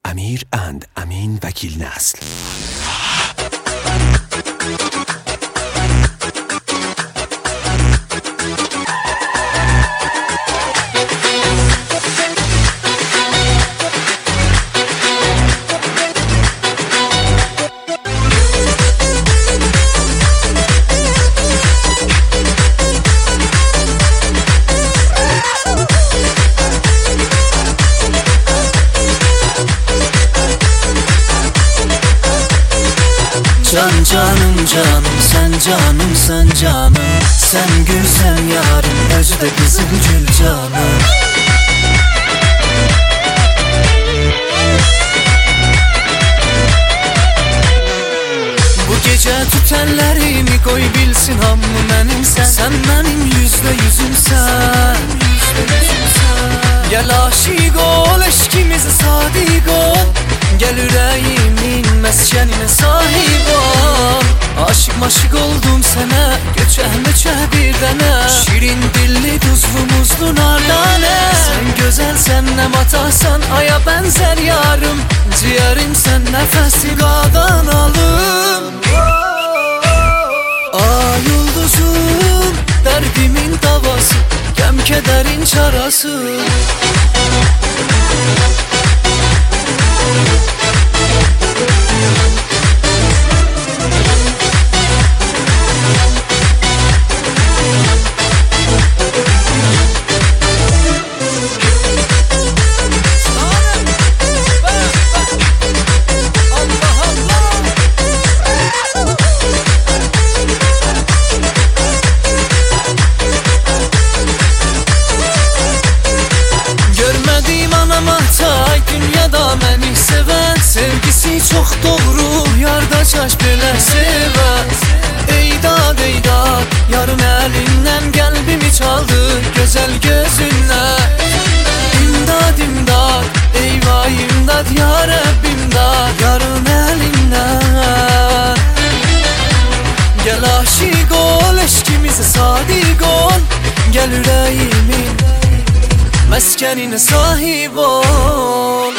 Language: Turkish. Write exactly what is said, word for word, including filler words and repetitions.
Amir and Amin Vakil Nasl. Can canım canım, sen canım sen canım. Sen gülsen yarım, özü de kızıl gül canım. Bu gece tütenlerimi koy bilsin hamı menimsen. Sen benim yüzde yüzümsen. Gel aşık ol, eşkimize sadık ol. Gel yüreğimin meskenine sahip ol. Aşık maşık oldum sana, göçe meçe bir dene. Şirin dilli tuzlu muzlu nardane. Sen güzelsen ne matasan, aya benzer yarım. Ciğerim sen nefesi kadan alım. Ay yıldızım, derdimin davası, gem kederin çarası. Dünyada beni seven, sevgisi çok doğru, yarda çaş belə sevən. Eydad eydad, yarın elinden kalbimi çaldı, güzel gözünle. İmdad imdad, eyvah imdad ya Rabbim da, yarın elinden. Gel aşık ol, eşkimize sadık ol. Gel yüreğimin meskenine sahip ol.